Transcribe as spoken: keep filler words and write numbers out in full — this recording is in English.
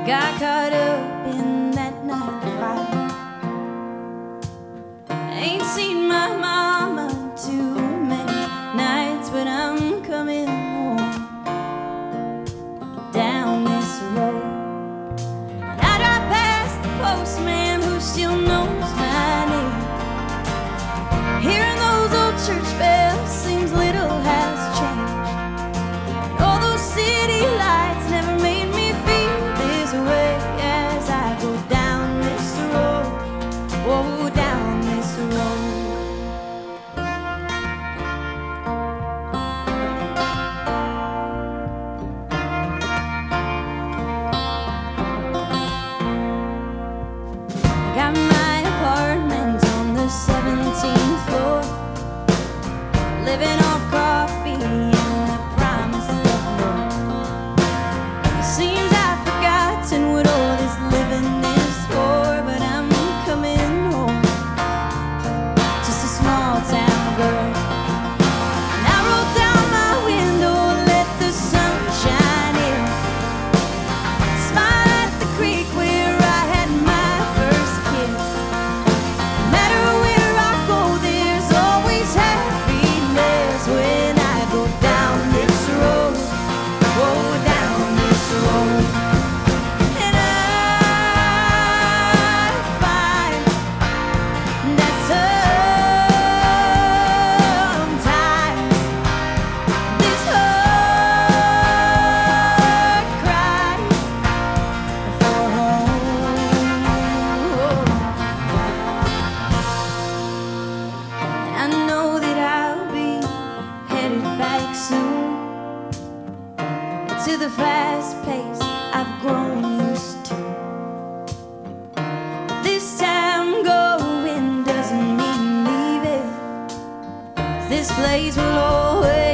Got caught up in that nine to five. Ain't seen my mama too many nights, but I'm coming home down this road. And I drive past the postman who still knows my name. Hearing those old church bells seems little has changed. And all those city lights never made me feel this way as I go down this road. Whoa, down this road. I got my apartment on the seventeenth floor, living off coffee and the promise of more. It seems I've forgotten what all this living is for, but I'm coming home, just a small town girl. And I roll down my window, let the sun shine in, smile at the creek where I had my first kiss. No matter where I go, there's always happiness when I go down this road. Whoa, down this road. And I find that sometimes this heart cries for home. And I know that I'll be headed back soon to the fast pace I've grown used to. This time going doesn't mean leaving, 'cause this place will always